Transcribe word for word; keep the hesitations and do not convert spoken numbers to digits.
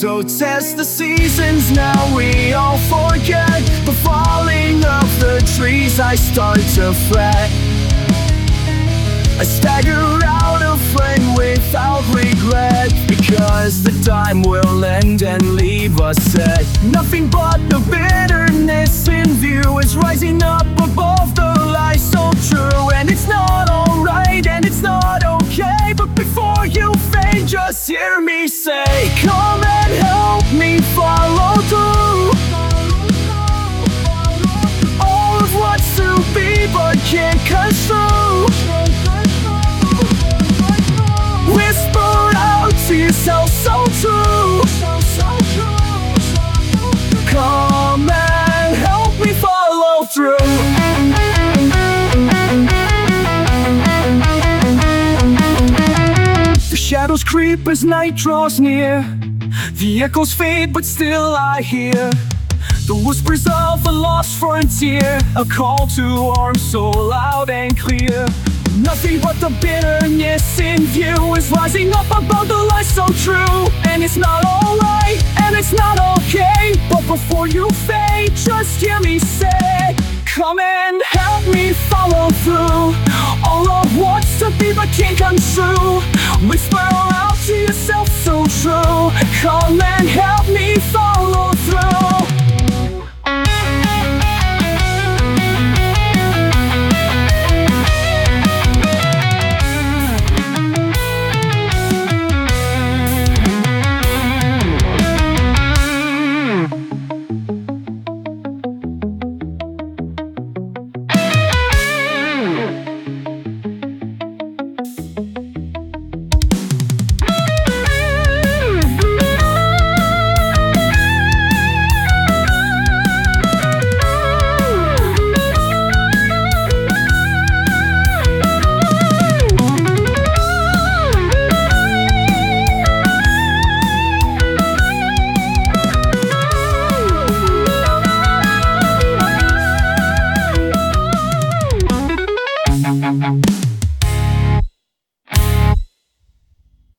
So test the seasons, now we all forget. The falling of the trees, I start to fret. I stagger out of frame without regret, because the time will end and leave us set. Nothing but the bitterness in view is rising up above the lies so true. And it's not alright and it's not okay, but before you fade, just hear me say, come and help me follow through all of what's to be but can't construe. Whisper out to yourself, so true. Come and help me follow through. The shadows creep as night draws near. The echoes fade, but still I hear the whispers of a lost frontier, a call to arms so loud and clear. Nothing but the bitterness in view is rising up above the lies so true. And it's not alright, and it's not okay, but before you fade, just hear me say, come and help me follow through all of what's to be but can't come true. Whisper out to yourself, so true. Come and